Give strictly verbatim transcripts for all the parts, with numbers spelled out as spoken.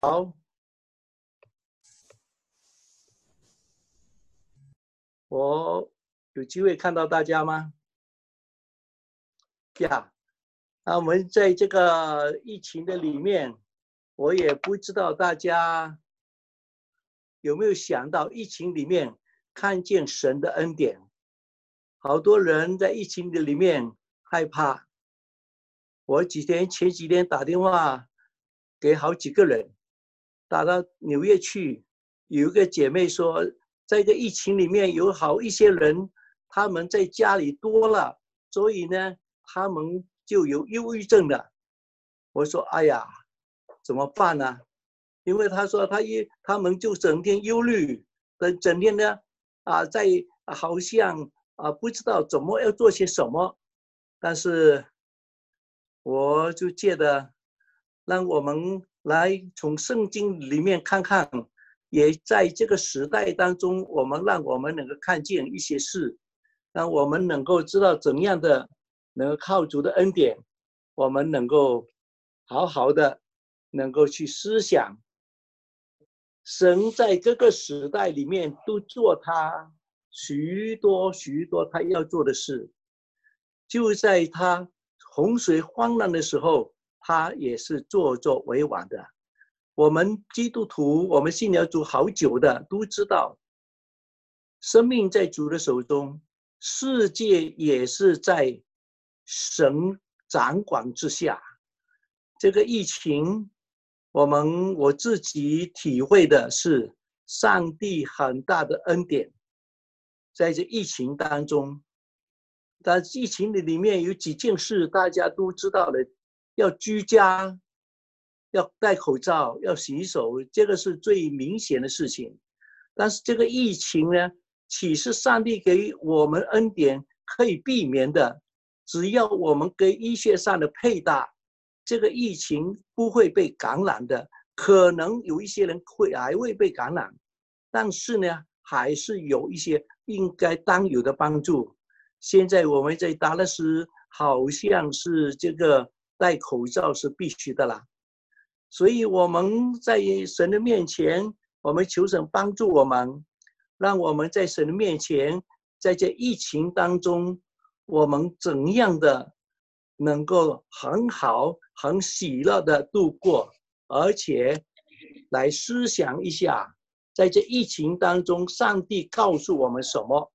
好，我有机会看到大家吗？呀，那我们在这个疫情的里面，我也不知道大家有没有想到，疫情里面看见神的恩典。好多人在疫情的里面害怕。我几天前几天打电话给好几个人，打到纽约去，有一个姐妹说，在这个疫情里面有好一些人，他们在家里多了，所以呢，他们就有忧郁症了。我说，哎呀，怎么办呢？因为他说他一他们就整天忧虑，整天呢啊，在好像啊不知道怎么要做些什么，但是我就觉得，让我们来从圣经里面看看，也在这个时代当中，我们让我们能够看见一些事，让我们能够知道怎样的能够靠主的恩典，我们能够好好的能够去思想，神在各个时代里面都做他许多许多他要做的事，就在他洪水泛滥的时候，他也是作作为王的。我们基督徒，我们信了主好久的都知道，生命在主的手中，世界也是在神掌管之下。这个疫情，我们我自己体会的是上帝很大的恩典，在这疫情当中。但疫情的里面有几件事大家都知道的，要居家，要戴口罩，要洗手，这个是最明显的事情。但是这个疫情呢，岂是上帝给我们恩典可以避免的？只要我们给医学上的配搭，这个疫情不会被感染的。可能有一些人会还会被感染，但是呢，还是有一些应该当有的帮助。现在我们在达拉斯好像是这个戴口罩是必须的啦，所以我们在神的面前，我们求神帮助我们，让我们在神的面前，在这疫情当中，我们怎样的能够很好很喜乐的度过，而且来思想一下，在这疫情当中，上帝告诉我们什么。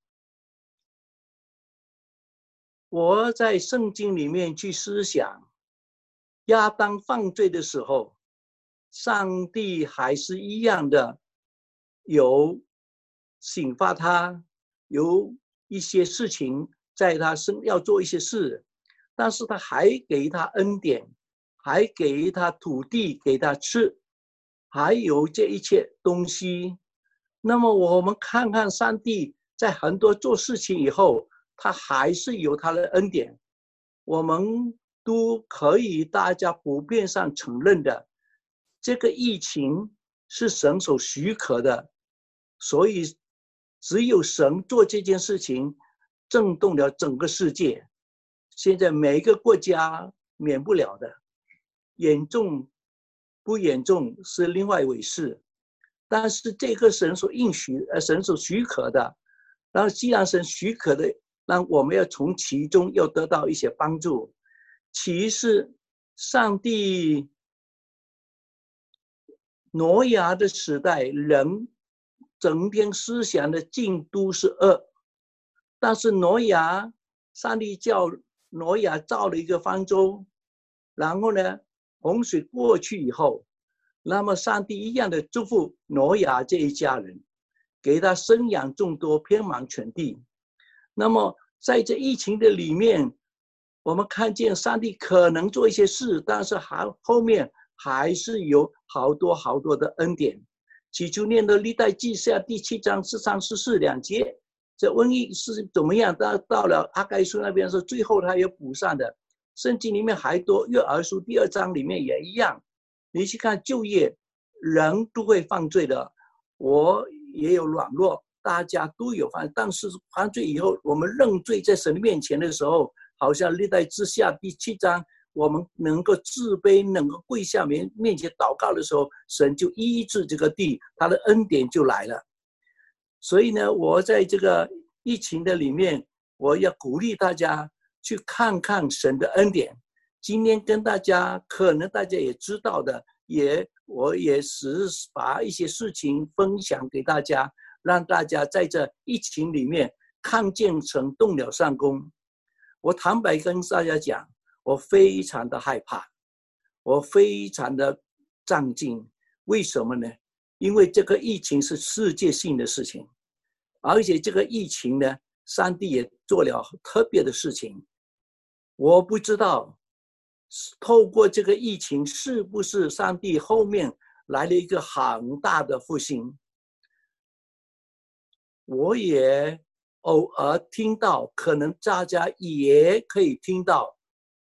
我在圣经里面去思想，亚当犯罪的时候，上帝还是一样的有刑罚他，有一些事情在他身要做一些事，但是他还给他恩典，还给他土地给他吃，还有这一切东西。那么我们看看上帝在很多做事情以后，他还是有他的恩典，我们都可以大家普遍上承认的，这个疫情是神所许可的，所以只有神做这件事情，震动了整个世界。现在每一个国家免不了的，严重不严重是另外一回事，但是这个神所应许，呃，神所许可的，然后既然神许可的，那我们要从其中要得到一些帮助。其实上帝挪亚的时代，人整天思想的尽都是恶，但是挪亚，上帝叫挪亚造了一个方舟，然后呢，洪水过去以后，那么上帝一样的祝福挪亚这一家人，给他生养众多，遍满全地。那么在这疫情的里面，我们看见上帝可能做一些事，但是还后面还是有好多好多的恩典。起初念的历代记下第七章十三十四两节，这瘟疫是怎么样？到到了阿该书那边是最后他也补上的。圣经里面还多，约珥书第二章里面也一样。你去看就业，人都会犯罪的，我也有软弱，大家都有犯，但是犯罪以后，我们认罪在神面前的时候，好像历代志下第七章， 我们能够自卑，能够跪下面面前祷告的时候，神就医治这个地，他的恩典就来了。所以呢，我在这个疫情的里面，我要鼓励大家去看看神的恩典。今天跟大家，可能大家也知道的，也我也是把一些事情分享给大家，让大家在这疫情里面看见神动了善工。我坦白跟大家讲，我非常的害怕，我非常的震惊。为什么呢？因为这个疫情是世界性的事情，而且这个疫情呢，上帝也做了特别的事情。我不知道透过这个疫情是不是上帝后面来了一个很大的复兴。我也偶尔听到，可能大家也可以听到，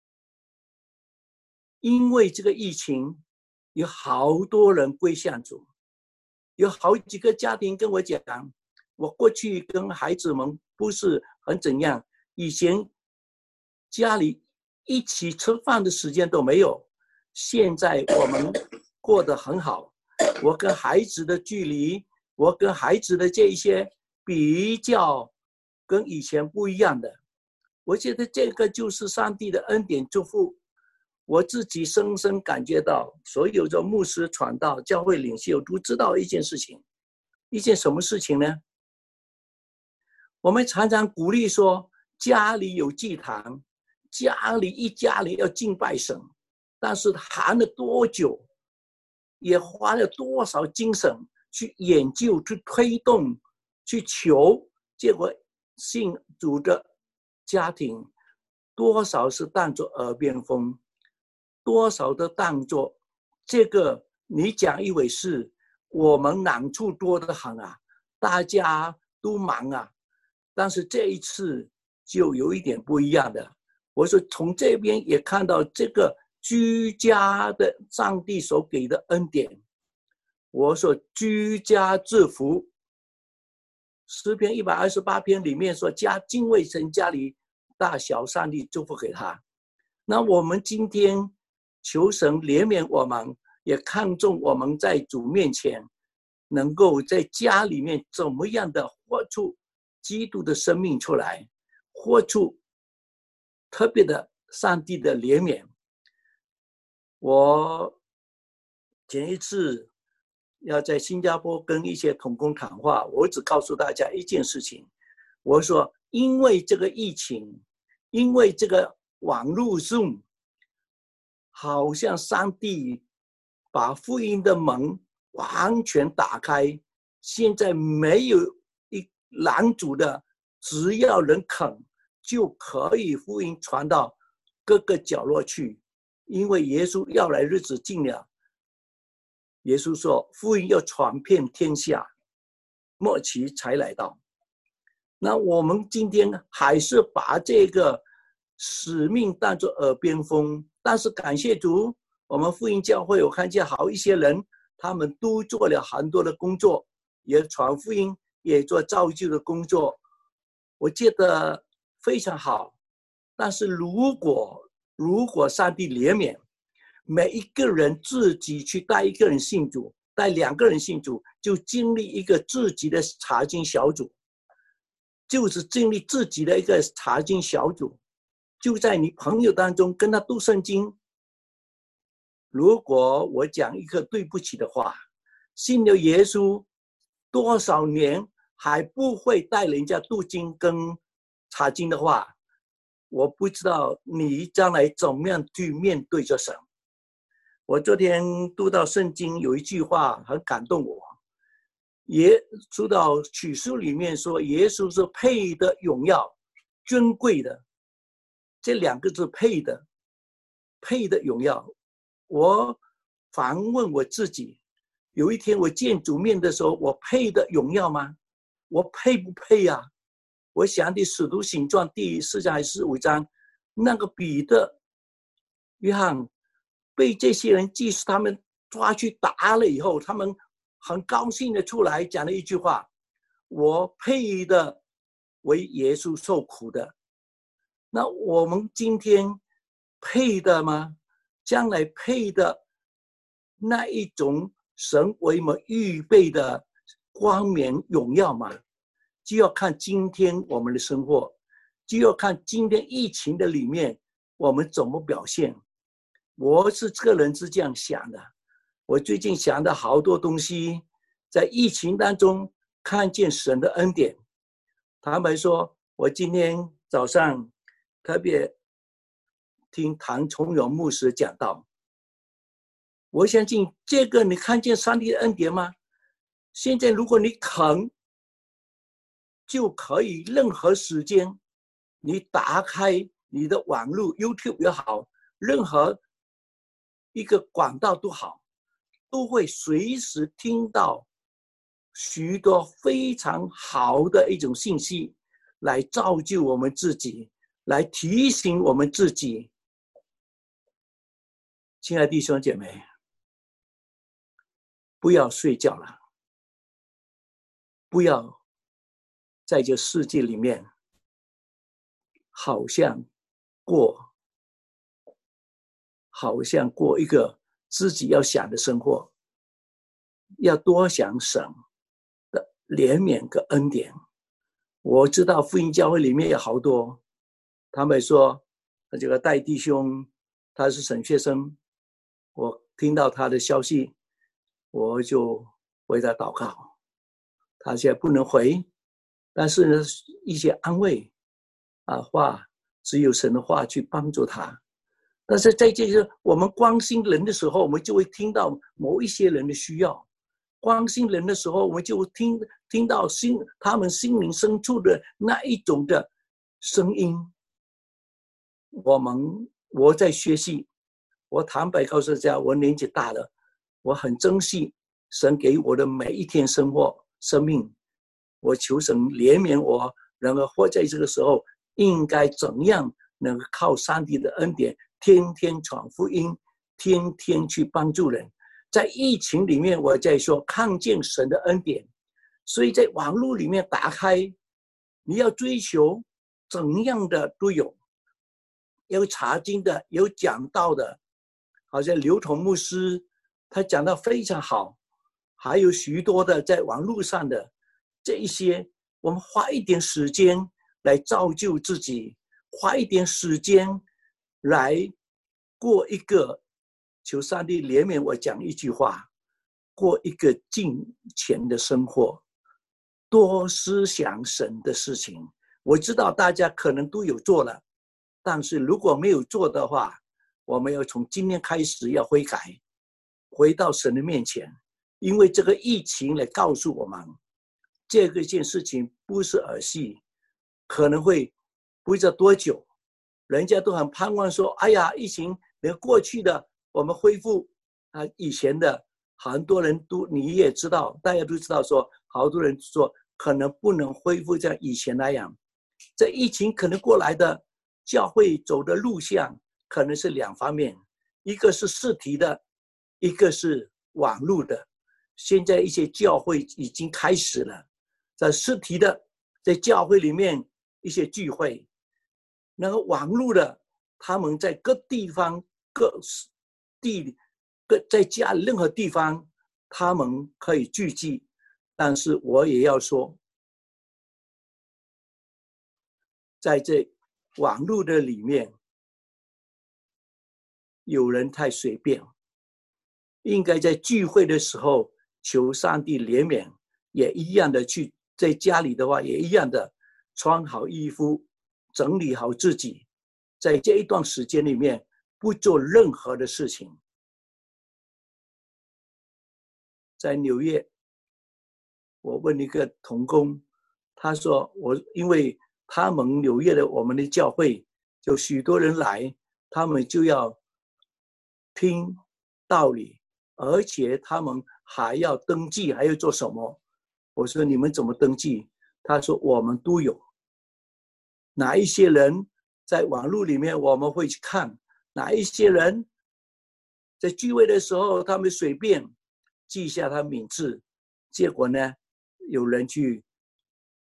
因为这个疫情有好多人归向主，有好几个家庭跟我讲，我过去跟孩子们不是很怎样，以前家里一起吃饭的时间都没有，现在我们过得很好。我跟孩子的距离，我跟孩子的这一些比较跟以前不一样的，我觉得这个就是上帝的恩典祝福。我自己深深感觉到，所有的牧师传道、教会领袖都知道一件事情，一件什么事情呢？我们常常鼓励说，家里有祭坛，家里一家里要敬拜神，但是谈了多久，也花了多少精神去研究、去推动、去求，结果信主的家庭多少是当作耳边风，多少都当作这个你讲一回事，我们难处多得很啊，大家都忙啊。但是这一次就有一点不一样的，我说从这边也看到这个居家的上帝所给的恩典。我说居家制服，诗篇一百二十八篇里面说，家敬畏神，家里大小上帝祝福给他。那我们今天求神怜悯我们，也看重我们在主面前能够在家里面怎么样的活出基督的生命出来，活出特别的上帝的怜悯。我前一次要在新加坡跟一些同工谈话，我只告诉大家一件事情，我说因为这个疫情，因为这个网络 Zoom， 好像上帝把福音的门完全打开，现在没有一拦阻的，只要人肯，就可以福音传到各个角落去。因为耶稣要来日子近了，耶稣说福音要传遍天下，末期才来到。那我们今天还是把这个使命当作耳边风，但是感谢主，我们福音教会我看见好一些人，他们都做了很多的工作，也传福音，也做造就的工作，我觉得非常好。但是如果如果上帝怜悯，每一个人自己去带一个人信主，带两个人信主，就经历一个自己的查经小组，就是经历自己的一个查经小组，就在你朋友当中跟他读圣经。如果我讲一个对不起的话，信了耶稣多少年还不会带人家读经跟查经的话，我不知道你将来怎么样去面对着神。我昨天读到圣经有一句话很感动我，也读到启示里面说耶稣是配的荣耀，尊贵的，这两个字配的，配的荣耀。我反问我自己，有一天我见主面的时候，我配的荣耀吗？我配不配啊？我想起使徒行传第四章还是五章，那个彼得、约翰被这些人祭司他们抓去打了以后，他们很高兴的出来讲了一句话，我配的为耶稣受苦的。那我们今天配的吗？将来配的那一种神为我们预备的光冕荣耀吗？就要看今天我们的生活，就要看今天疫情的里面我们怎么表现。我是个人是这样想的，我最近想的好多东西，在疫情当中看见神的恩典。他们说，我今天早上特别听唐崇荣牧师讲到，我相信这个你看见上帝的恩典吗？现在如果你肯，就可以任何时间，你打开你的网络 YouTube 也好，任何一个管道都好，都会随时听到许多非常好的一种信息，来造就我们自己，来提醒我们自己。亲爱的弟兄姐妹，不要睡觉了，不要在这世界里面好像过好像过一个自己要想的生活，要多想神的怜悯跟恩典。我知道福音教会里面有好多，他们说这个戴弟兄他是神学生，我听到他的消息，我就为他祷告。他现在不能回，但是呢，一些安慰啊话，只有神的话去帮助他。但是在这些我们关心人的时候，我们就会听到某一些人的需要。关心人的时候，我们就听听到心他们心灵深处的那一种的声音。我们我在学习，我坦白告诉大家，我年纪大了，我很珍惜神给我的每一天生活生命。我求神怜悯我，能够活在这个时候，应该怎样能够靠上帝的恩典，天天传福音，天天去帮助人。在疫情里面，我在说看见神的恩典，所以在网络里面打开，你要追求怎样的都有，有查经的，有讲道的，好像刘同牧师他讲得非常好，还有许多的在网络上的这一些，我们花一点时间来造就自己，花一点时间来过一个，求上帝怜悯我讲一句话，过一个敬虔的生活，多思想神的事情。我知道大家可能都有做了，但是如果没有做的话，我们要从今天开始要悔改，回到神的面前。因为这个疫情来告诉我们，这个件事情不是儿戏，可能会不知道多久，人家都很盼望说，哎呀，疫情能过去的，我们恢复啊以前的。很多人都你也知道，大家都知道说，好多人说可能不能恢复像以前那样。这疫情可能过来的，教会走的路线可能是两方面，一个是实体的，一个是网络的。现在一些教会已经开始了，在实体的，在教会里面一些聚会，然后网络的，他们在各地方各地各在家任何地方，他们可以聚集。但是我也要说，在这网络的里面，有人太随便，应该在聚会的时候求上帝怜悯，也一样的去在家里的话也一样的穿好衣服，整理好自己，在这一段时间里面不做任何的事情。在纽约，我问一个同工，他说我因为他们纽约的我们的教会有许多人来，他们就要听道理，而且他们还要登记，还要做什么？我说你们怎么登记？他说我们都有。哪一些人在网络里面我们会去看，哪一些人在聚会的时候他们随便记下他名字，结果呢有人去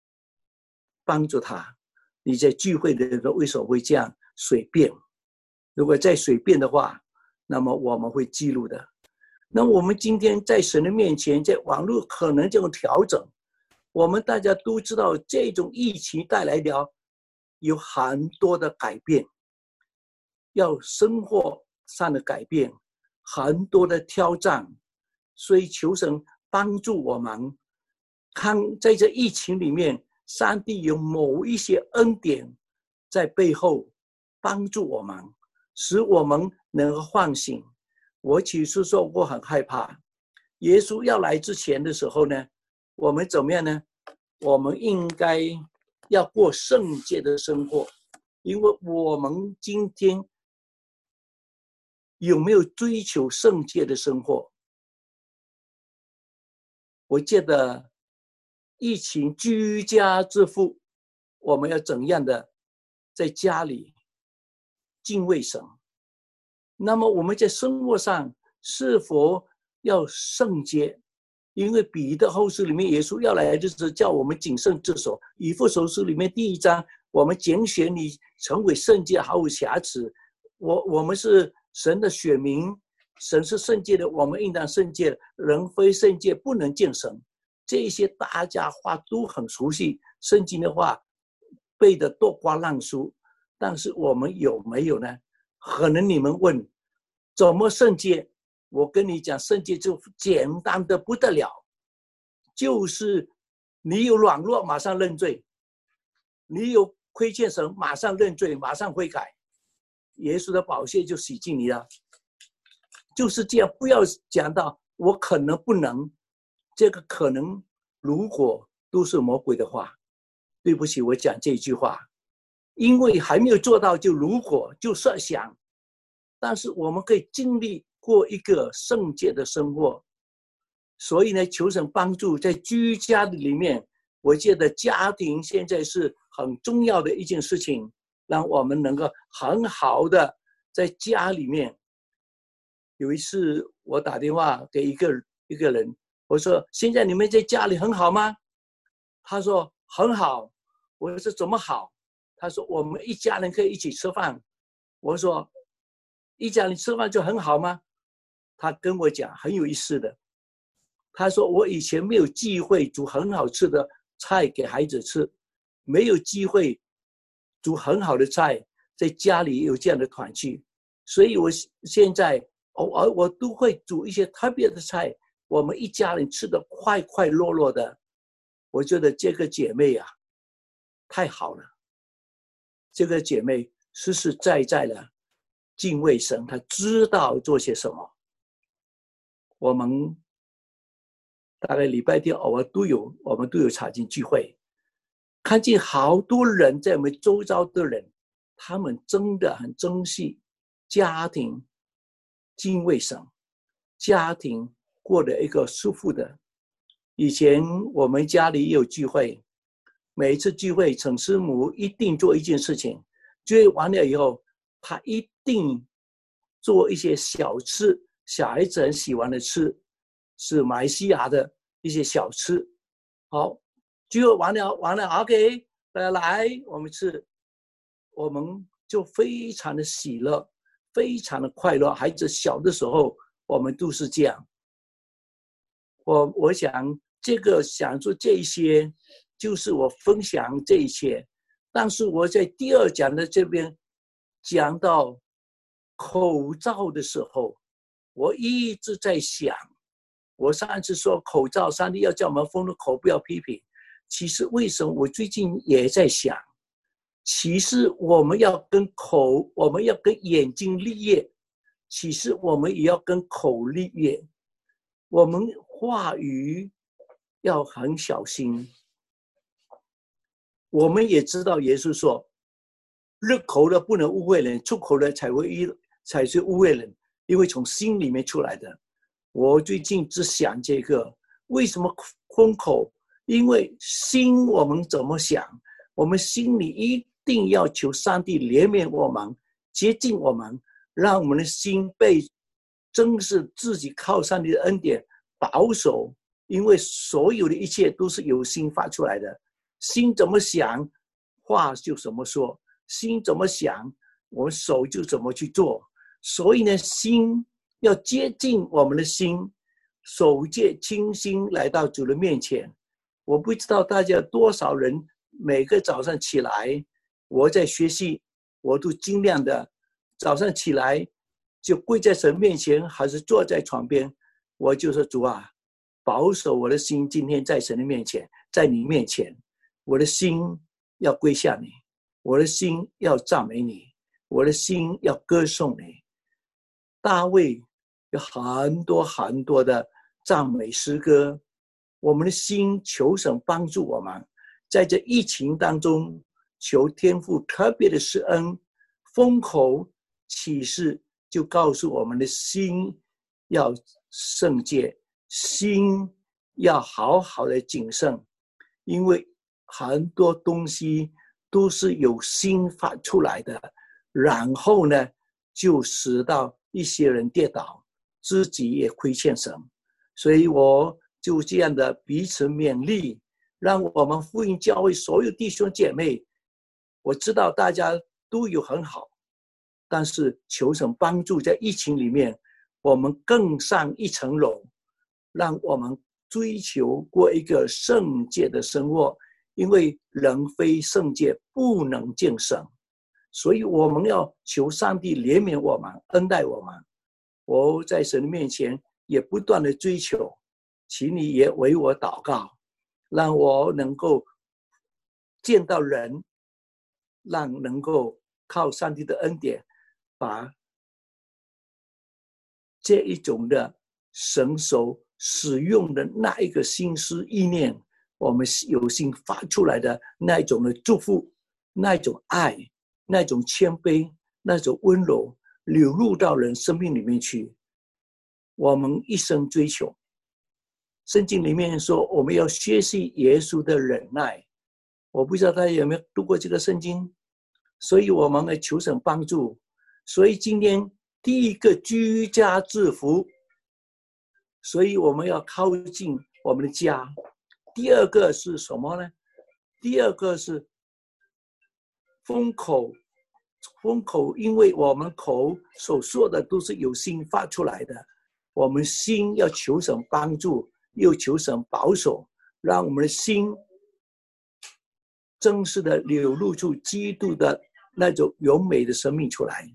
帮助他。你在聚会的时候为什么会这样随便？ 如果再随便的话，那么我们会记录的。那我们今天在神的面前，在网络可能这种调整，我们大家都知道，这种疫情带来的有很多的改变，要生活上的改变，很多的挑战，所以求神帮助我们，看在这疫情里面，上帝有某一些恩典在背后帮助我们，使我们能够唤醒。我其实说我很害怕，耶稣要来之前的时候呢，我们怎么样呢？我们应该要过圣洁的生活，因为我们今天有没有追求圣洁的生活？我记得疫情居家之父，我们要怎样的在家里敬畏神？那么我们在生活上是否要圣洁？因为彼得后书里面耶稣要来就是叫我们谨慎自守。以弗所书里面第一章，我们拣选你成为圣洁，毫无瑕疵。我我们是神的选民，神是圣洁的，我们应当圣洁，人非圣洁不能见神。这些大家话都很熟悉，圣经的话背得多瓜烂熟，但是我们有没有呢？可能你们问怎么圣洁？我跟你讲，圣洁就简单的不得了，就是你有软弱马上认罪，你有亏欠神马上认罪，马上悔改，耶稣的宝血就洗净你了。就是这样，不要讲到我可能不能，这个可能如果都是魔鬼的话，对不起，我讲这句话，因为还没有做到就如果就设想，但是我们可以经历过一个圣洁的生活。所以呢，求神帮助在居家的里面，我觉得家庭现在是很重要的一件事情，让我们能够很好的在家里面。有一次我打电话给一个一个人，我说现在你们在家里很好吗？他说很好。我说怎么好？他说我们一家人可以一起吃饭。我说一家人吃饭就很好吗？他跟我讲很有意思的，他说我以前没有机会煮很好吃的菜给孩子吃，没有机会煮很好的菜，在家里有这样的团聚，所以我现在偶尔我都会煮一些特别的菜，我们一家人吃得快快乐乐的。我觉得这个姐妹啊太好了，这个姐妹实实在在的敬畏神，她知道做些什么。我们大概礼拜天偶尔都有，我们都有查经聚会，看见好多人在我们周遭的人，他们真的很珍惜家庭，敬畏神，家庭过得一个舒服的。以前我们家里有聚会，每一次聚会陈师母一定做一件事情，聚会完了以后他一定做一些小吃，小孩子很喜欢的吃，是马来西亚的一些小吃。好，聚会完了完了 OK 来来我们吃，我们就非常的喜乐，非常的快乐。孩子小的时候我们都是这样。我我想这个想做这些就是我分享这一切。但是我在第二讲的这边讲到口罩的时候，我一直在想，我上次说口罩上帝要叫我们封了口不要批评，其实为什么我最近也在想，其实我们要跟口，我们要跟眼睛立约，其实我们也要跟口立约。我们话语要很小心。我们也知道耶稣说，入口的不能污秽人，出口的才会才是污秽人，因为从心里面出来的。我最近只想这个，为什么封口？因为心我们怎么想，我们心里一定要求上帝怜悯我们，接近我们，让我们的心被真是自己靠上帝的恩典保守，因为所有的一切都是由心发出来的。心怎么想，话就怎么说。心怎么想， 我们手就怎么去做。所以呢，心要接近我们的心，手借清心来到主的面前。我不知道大家多少人每个早上起来，我在学习，我都尽量的早上起来就跪在神面前，还是坐在床边，我就说主啊，保守我的心今天在神的面前，在你面前，我的心要归向你，我的心要赞美你，我的心要歌颂你。大卫有很多很多的赞美诗歌，我们的心求神帮助我们，在这疫情当中，求天父特别的施恩，封口启示就告诉我们的心要圣洁，心要好好的谨慎，因为很多东西都是由心发出来的，然后呢，就使到一些人跌倒，自己也亏欠神。所以我就这样的彼此勉励，让我们福音教会所有弟兄姐妹，我知道大家都有很好，但是求神帮助，在疫情里面我们更上一层楼，让我们追求过一个圣洁的生活，因为人非圣洁不能见神，所以我们要求上帝怜悯我们，恩待我们。我在神的面前也不断的追求，请你也为我祷告，让我能够见到人，让能够靠上帝的恩典，把这一种的神手使用的那一个心思意念，我们有心发出来的那一种的祝福，那一种爱，那种谦卑，那种温柔流入到人生命里面去。我们一生追求，圣经里面说我们要学习耶稣的忍耐，我不知道大家有没有读过这个圣经，所以我们来求神帮助。所以今天第一个居家制服，所以我们要靠近我们的家。第二个是什么呢？第二个是封口，封口，因为我们口所说的都是由心发出来的，我们心要求神帮助，又求神保守，让我们的心真实的流露出基督的那种优美的生命出来。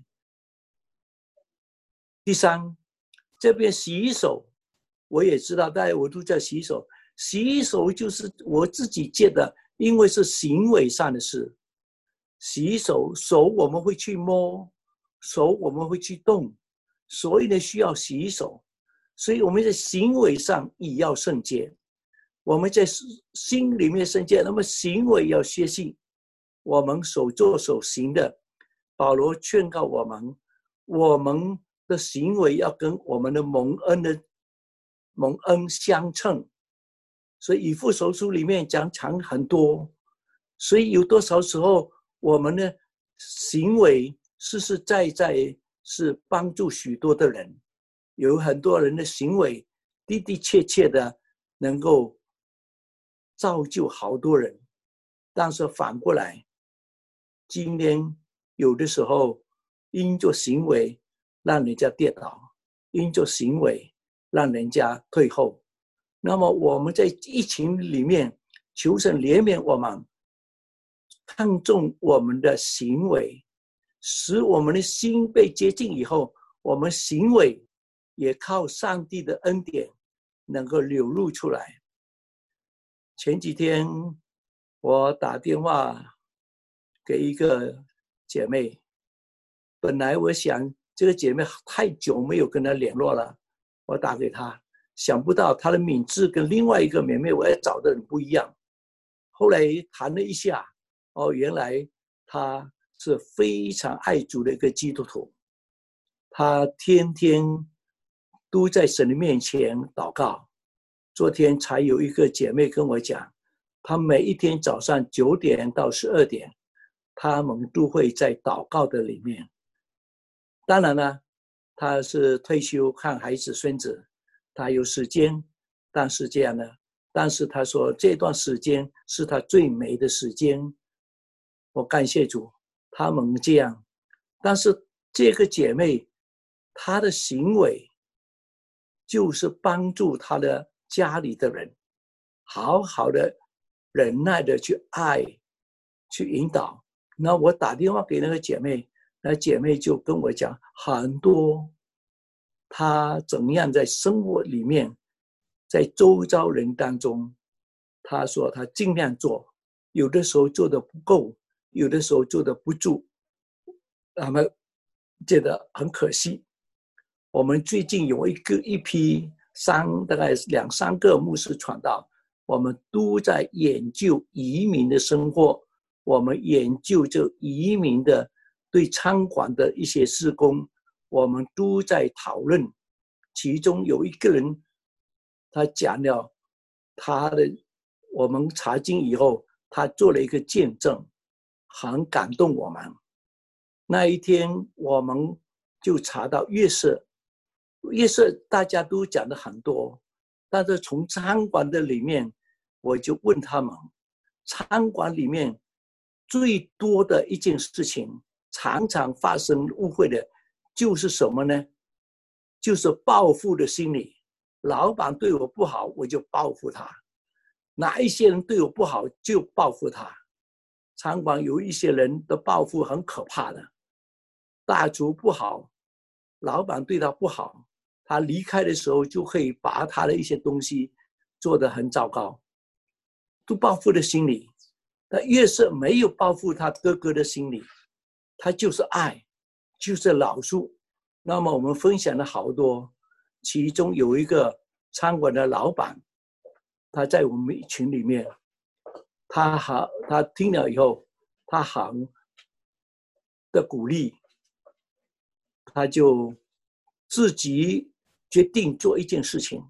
第三，这边洗手，我也知道大家我都在洗手，洗手就是我自己觉得，因为是行为上的事。洗手，手我们会去摸，手我们会去动，所以呢需要洗手。所以我们在行为上也要圣洁，我们在心里面圣洁，那么行为要学习，我们手做手行的。保罗劝告我们，我们的行为要跟我们的蒙恩的蒙恩相称。所以以弗所书里面讲讲很多，所以有多少时候我们的行为实实在在是帮助许多的人，有很多人的行为的的确确的能够造就好多人。但是反过来，今天有的时候因着行为让人家跌倒，因着行为让人家退后。那么我们在疫情里面求神怜悯我们，看重我们的行为，使我们的心被洁净以后，我们行为也靠上帝的恩典能够流露出来。前几天我打电话给一个姐妹，本来我想这个姐妹太久没有跟她联络了，我打给她，想不到她的名字跟另外一个妹妹我也找的人不一样。后来谈了一下，哦，原来她是非常爱主的一个基督徒，她天天都在神的面前祷告。昨天才有一个姐妹跟我讲，她每一天早上九点到十二点，她们都会在祷告的里面。当然了，她是退休看孩子孙子，她有时间，但是这样呢，但是她说这段时间是她最美的时间。我感谢主，他们这样但是这个姐妹她的行为就是帮助她的家里的人好好的忍耐的去爱去引导。那我打电话给那个姐妹，那姐妹就跟我讲很多她怎么样在生活里面，在周遭人当中，她说她尽量做，有的时候做的不够，有的时候做的不足，他们觉得很可惜。我们最近有一个一批三大概两三个牧师传道，我们都在研究移民的生活，我们研究这移民的对餐馆的一些事工，我们都在讨论。其中有一个人，他讲了他的，我们查经以后，他做了一个见证，很感动我们。那一天我们就查到约瑟，约瑟大家都讲的很多，但是从餐馆的里面，我就问他们，餐馆里面最多的一件事情，常常发生误会的，就是什么呢？就是报复的心理。老板对我不好，我就报复他；哪一些人对我不好，就报复他。餐馆有一些人的报复很可怕的，大厨不好，老板对他不好，他离开的时候就可以把他的一些东西做得很糟糕，都报复的心理。但约瑟没有报复他哥哥的心理，他就是爱，就是饶恕。那么我们分享了好多，其中有一个餐馆的老板，他在我们群里面，他好，他听了以后，他好的鼓励，他就自己决定做一件事情。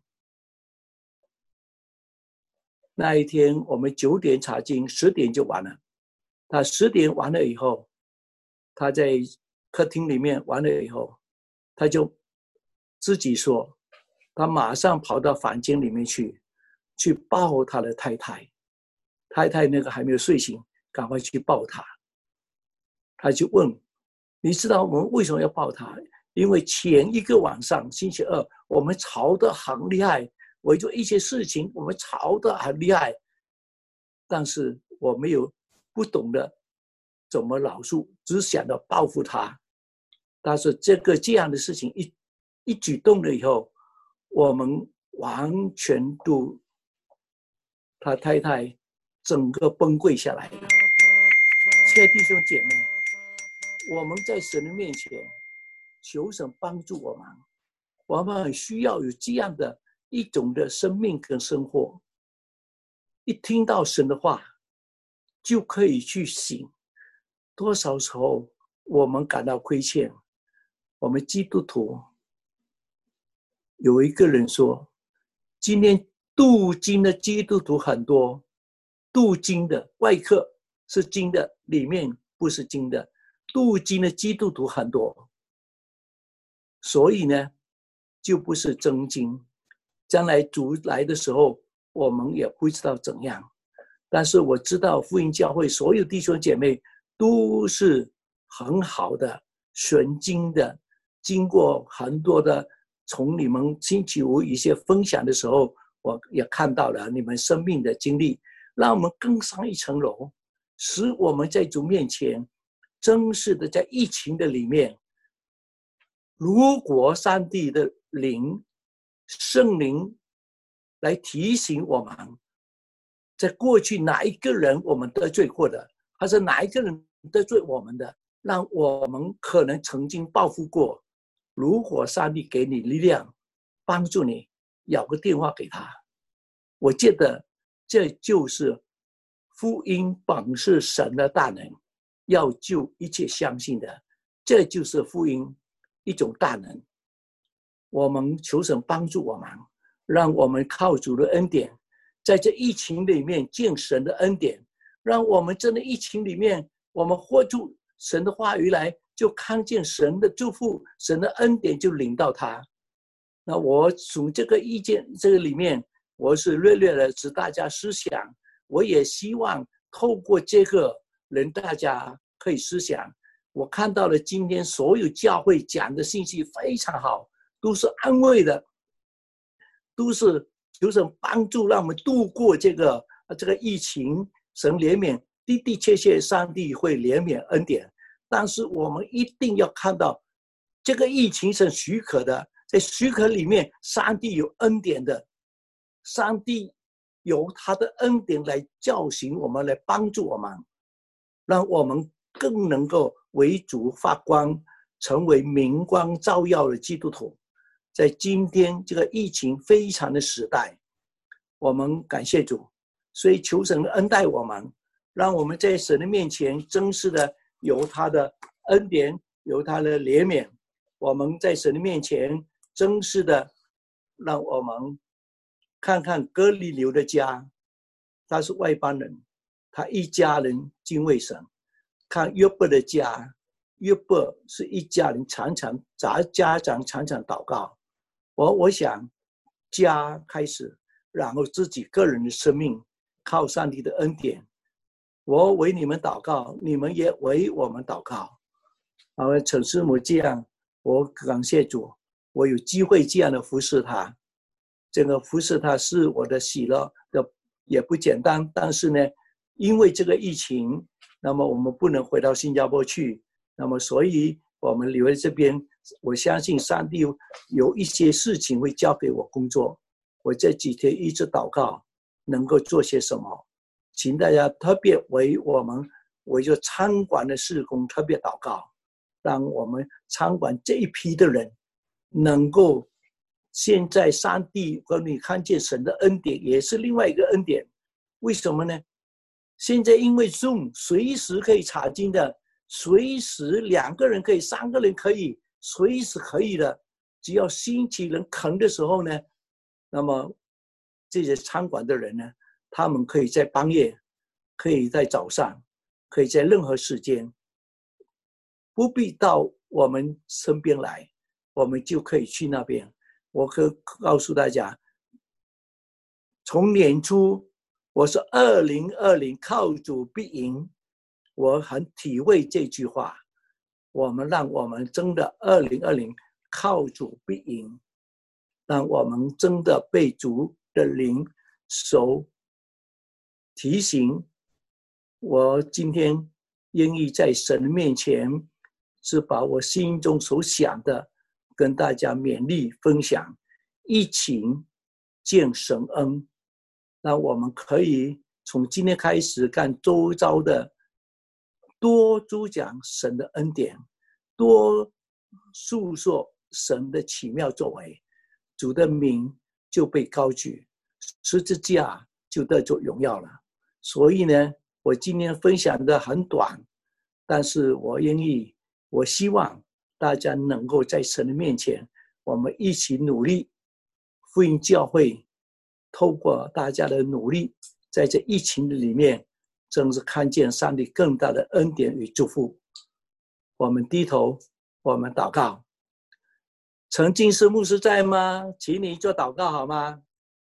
那一天我们九点查经，十点就完了。他十点完了以后，他在客厅里面完了以后，他就自己说，他马上跑到房间里面去，去抱他的太太。太太那个还没有睡醒，赶快去抱他。他就问，你知道我们为什么要抱他？因为前一个晚上星期二我们吵得很厉害，为咗一些事情我们吵得很厉害，但是我没有不懂得怎么饶恕，只想到报复他。但是这个这样的事情一一举动了以后，我们完全都，他太太整个崩溃下来了。亲爱的弟兄姐妹，我们在神的面前求神帮助我们，我们很需要有这样的一种的生命跟生活。一听到神的话，就可以去行。多少时候我们感到亏欠，我们基督徒有一个人说，今天镀金的基督徒很多，镀金的外壳是金的，里面不是金的，镀金的基督徒很多，所以呢就不是真金。将来主来的时候我们也不知道怎样，但是我知道福音教会所有弟兄姐妹都是很好的纯金的，经过很多的，从你们星期五一些分享的时候，我也看到了你们生命的经历，让我们更上一层楼，使我们在主面前真实的在疫情的里面，如果上帝的灵圣灵来提醒我们，在过去哪一个人我们得罪过的，还是哪一个人得罪我们的，让我们可能曾经报复过，如果上帝给你力量帮助你，咬个电话给他，我觉得这就是福音本是神的大能，要救一切相信的，这就是福音一种大能。我们求神帮助我们，让我们靠主的恩典，在这疫情里面见神的恩典，让我们真的疫情里面我们活出神的话语来，就看见神的祝福，神的恩典就领到他。那我从这个意见这个里面，我是略略的使大家思想，我也希望透过这个人大家可以思想， 我看到了今天所有教会讲的信息非常好，都是安慰的，都是求神帮助，让我们度过这个这个疫情。神怜悯，的的确确，上帝会怜悯恩典，但是我们一定要看到，这个疫情是许可的，在许可里面，上帝有恩典的，上帝有他的恩典来教训我们，来帮助我们，让我们更能够为主发光，成为明光照耀的基督徒。在今天这个疫情非常的时代，我们感谢主，所以求神恩待我们，让我们在神的面前真实的有他的恩典，有他的怜悯。我们在神的面前真实的让我们看看哥尼流的家，他是外邦人，他一家人敬畏神。看约伯的家，约伯是一家人常常家长常常祷告。我我想家开始，然后自己个人的生命靠上帝的恩典。我为你们祷告，你们也为我们祷告。然后陈师母这样，我感谢主，我有机会这样的服侍他。这个服侍他是我的喜乐的，也不简单。但是呢，因为这个疫情，那么我们不能回到新加坡去，那么所以我们留在这边。我相信上帝有一些事情会交给我工作，我这几天一直祷告，能够做些什么，请大家特别为我们为这餐馆的事工特别祷告，让我们餐馆这一批的人能够现在上帝和你看见神的恩典，也是另外一个恩典。为什么呢？现在因为 Zoom 随时可以查经的，随时两个人可以，三个人可以，随时可以的。只要兴起人肯的时候呢，那么这些餐馆的人呢，他们可以在半夜，可以在早上，可以在任何时间，不必到我们身边来，我们就可以去那边。我可以告诉大家，从年初我是二零二零靠主必赢，我很体会这句话。我们让我们真的二零二零靠主必赢，让我们真的被主的灵手提醒。我今天愿意在神的面前，是把我心中所想的跟大家勉励分享。疫情见神恩，那我们可以从今天开始干周遭的多主讲神的恩典，多诉说神的奇妙作为，主的名就被高举，十字架就得着荣耀了。所以呢，我今天分享的很短，但是我愿意，我希望大家能够在神的面前，我们一起努力。福音教会透过大家的努力，在这疫情的里面，真是看见上帝更大的恩典与祝福。我们低头，我们祷告。陈进士牧师在吗？请你做祷告好吗？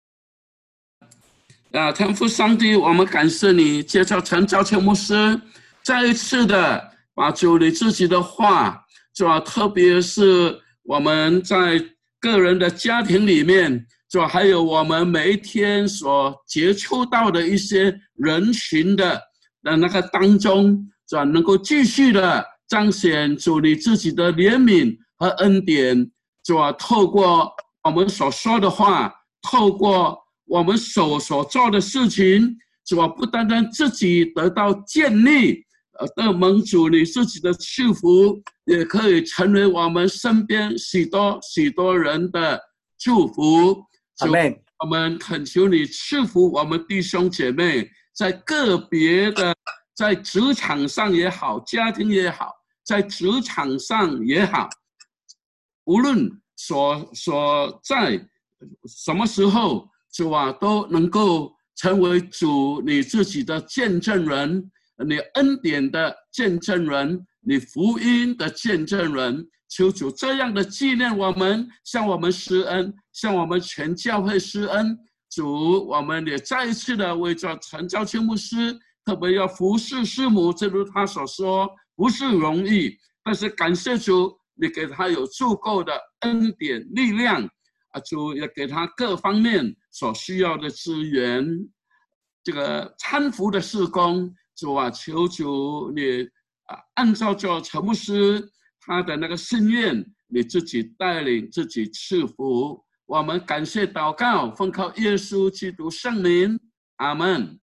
啊，天父上帝，我们感谢你，接着陈昭谦牧师再一次的把主你自己的话，主要特别是我们在个人的家庭里面，主要还有我们每一天所接触到的一些人群的的那个当中，主要能够继续的彰显主你自己的怜悯和恩典，主要透过我们所说的话，透过我们手所做的事情，主要不单单自己得到建立，呃，得蒙主你自己的赐福，也可以成为我们身边许多许多人的祝福。 阿们， 我们恳求你赐福我们弟兄姐妹，在个别的，在职场上也好，家庭也好，在职场上也好，无论所所在什么时候，主啊，都能够成为主你自己的见证人，你恩典的见证人，你福音的见证人。求主这样的纪念我们，向我们施恩，向我们全教会施恩。主，我们也再一次的为着陈昭谦牧师，特别要服侍师母，正如他所说， 不是容易，但是感谢主，你给他有足够的恩典力量啊，主也给他各方面所需要的资源。这个搀扶的事工，主啊，求主你啊，按照着陈牧师他的那个心愿，你自己带领，自己赐福。我们感谢祷告，奉靠耶稣基督圣名，阿们。